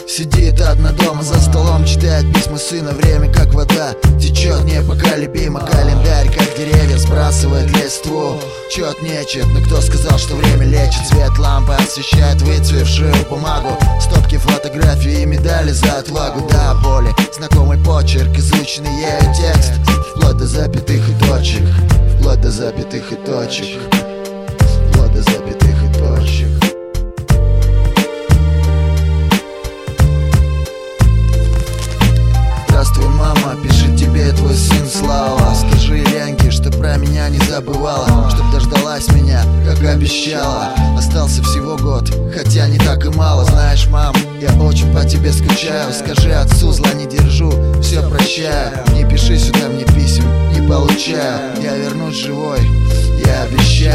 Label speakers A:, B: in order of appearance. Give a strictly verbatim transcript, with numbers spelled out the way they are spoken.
A: Сидит одна дома за столом, читает письма сына. Время как вода течет непоколебимо. Календарь как деревья сбрасывает листву. Чет нечет, но кто сказал, что время лечит? Свет лампы освещает выцвевшую бумагу. Стопки фотографий и медали за отвагу. До боли знакомый почерк, изученный ею текст. Вплоть до запятых и точек. Вплоть до запятых и точек. Вплоть до запятых и точек. Здравствуй, мама, пишет тебе твой сын Слава. Скажи Ленке, что про меня не забывала, чтоб дождалась меня, как обещала. Остался всего год, хотя не так и мало. Знаешь, мам, я очень по тебе скучаю. Скажи отцу, зла не держу, все прощаю. Не пиши сюда мне писем, не получаю. Я вернусь живой, я обещаю.